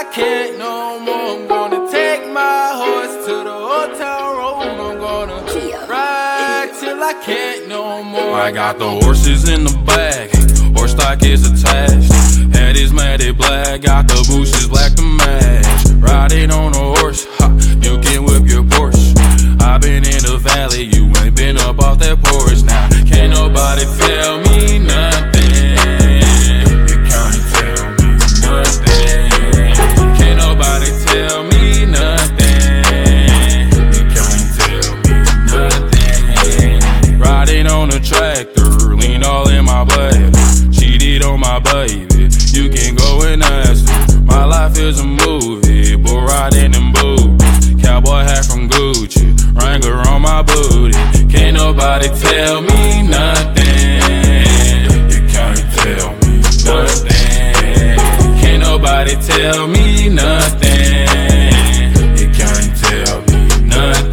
can't no more. I'm gonna take my horse to the old town road. I'm gonna ride till I can't no more. I got the horses in the bag, horse stock is attached. Head is matted black, got the bushes black to match. Riding on a horse, ha, you can whip your Porsche. I been in the valley, you ain't been up off that porch. Now can't nobody tell me nothing. You can't tell me nothing. Can't nobody tell me nothing. You can't tell me nothing. Riding on a tractor, lean all in my blood. Cheated on my baby, you can go and ask her. My life is a movie, bull riding in boots. Cowboy hat from Gucci, Wrangler on my booty. Can't nobody tell me nothing. You can't tell me nothing. Can't nobody tell me nothing. You can't tell me nothing.